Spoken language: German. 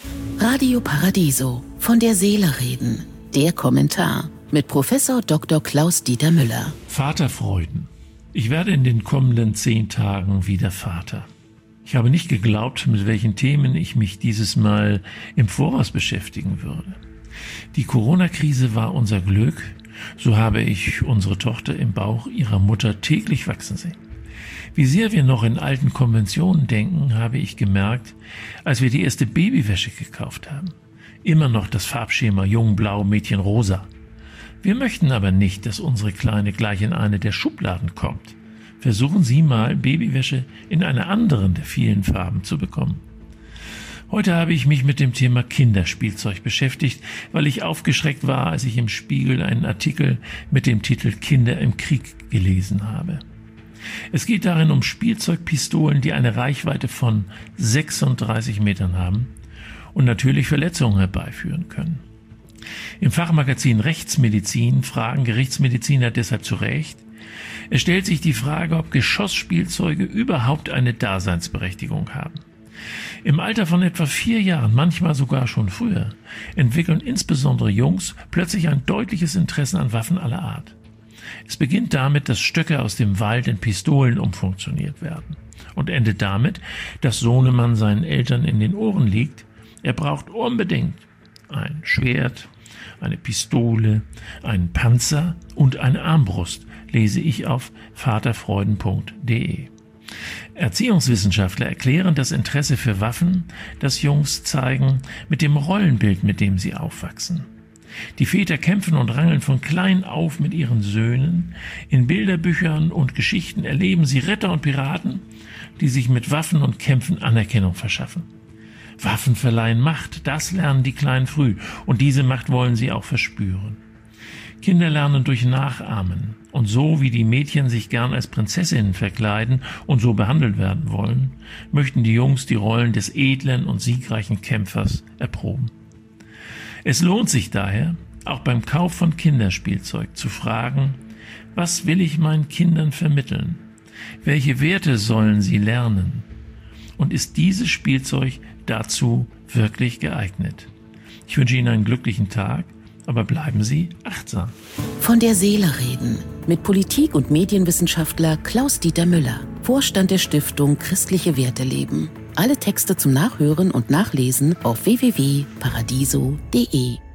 Radio Paradiso, von der Seele reden. Der Kommentar mit Professor Dr. Klaus-Dieter Müller. Vaterfreuden. Ich werde in den kommenden 10 Tagen wieder Vater. Ich habe nicht geglaubt, mit welchen Themen ich mich dieses Mal im Voraus beschäftigen würde. Die Corona-Krise war unser Glück, so habe ich unsere Tochter im Bauch ihrer Mutter täglich wachsen sehen. Wie sehr wir noch in alten Konventionen denken, habe ich gemerkt, als wir die erste Babywäsche gekauft haben. Immer noch das Farbschema Jungblau, Mädchen rosa. Wir möchten aber nicht, dass unsere Kleine gleich in eine der Schubladen kommt. Versuchen Sie mal, Babywäsche in einer anderen der vielen Farben zu bekommen. Heute habe ich mich mit dem Thema Kinderspielzeug beschäftigt, weil ich aufgeschreckt war, als ich im Spiegel einen Artikel mit dem Titel Kinder im Krieg gelesen habe. Es geht darin um Spielzeugpistolen, die eine Reichweite von 36 Metern haben und natürlich Verletzungen herbeiführen können. Im Fachmagazin Rechtsmedizin fragen Gerichtsmediziner deshalb zu Recht: Es stellt sich die Frage, ob Geschossspielzeuge überhaupt eine Daseinsberechtigung haben. Im Alter von etwa 4 Jahren, manchmal sogar schon früher, entwickeln insbesondere Jungs plötzlich ein deutliches Interesse an Waffen aller Art. Es beginnt damit, dass Stöcke aus dem Wald in Pistolen umfunktioniert werden und endet damit, dass Sohnemann seinen Eltern in den Ohren liegt: Er braucht unbedingt ein Schwert, eine Pistole, einen Panzer und eine Armbrust, lese ich auf vaterfreuden.de. Erziehungswissenschaftler erklären das Interesse für Waffen, das Jungs zeigen, mit dem Rollenbild, mit dem sie aufwachsen. Die Väter kämpfen und rangeln von klein auf mit ihren Söhnen. In Bilderbüchern und Geschichten erleben sie Ritter und Piraten, die sich mit Waffen und Kämpfen Anerkennung verschaffen. Waffen verleihen Macht, das lernen die Kleinen früh, und diese Macht wollen sie auch verspüren. Kinder lernen durch Nachahmen, und so wie die Mädchen sich gern als Prinzessinnen verkleiden und so behandelt werden wollen, möchten die Jungs die Rollen des edlen und siegreichen Kämpfers erproben. Es lohnt sich daher, auch beim Kauf von Kinderspielzeug zu fragen: Was will ich meinen Kindern vermitteln? Welche Werte sollen sie lernen? Und ist dieses Spielzeug dazu wirklich geeignet? Ich wünsche Ihnen einen glücklichen Tag, aber bleiben Sie achtsam. Von der Seele reden mit Politik- und Medienwissenschaftler Klaus-Dieter Müller, Vorstand der Stiftung Christliche Werte leben. Alle Texte zum Nachhören und Nachlesen auf www.paradiso.de.